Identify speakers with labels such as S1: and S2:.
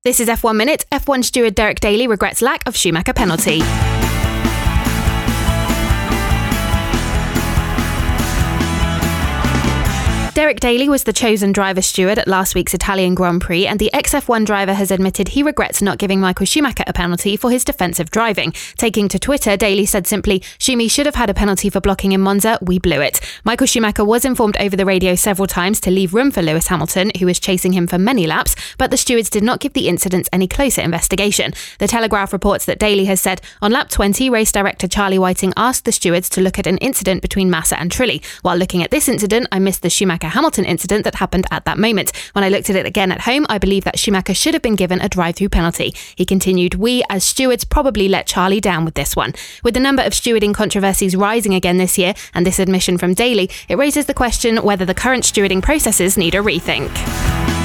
S1: This is F1 Minute. F1 steward Derek Daly regrets lack of Schumacher penalty. Derek Daly was the chosen driver steward at last week's Italian Grand Prix, and the ex-F1 driver has admitted he regrets not giving Michael Schumacher a penalty for his defensive driving. Taking to Twitter, Daly said simply, "Schumi should have had a penalty for blocking in Monza, we blew it." Michael Schumacher was informed over the radio several times to leave room for Lewis Hamilton, who was chasing him for many laps, but the stewards did not give the incidents any closer investigation. The Telegraph reports that Daly has said, on lap 20, race director Charlie Whiting asked the stewards to look at an incident between Massa and Trulli. While looking at this incident, I missed the Schumacher-Hamilton incident that happened at that moment. When I looked at it again at home, I believe that Schumacher should have been given a drive-through penalty. He continued, "We, as stewards, probably let Charlie down with this one." With the number of stewarding controversies rising again this year, and this admission from Daly, it raises the question whether the current stewarding processes need a rethink.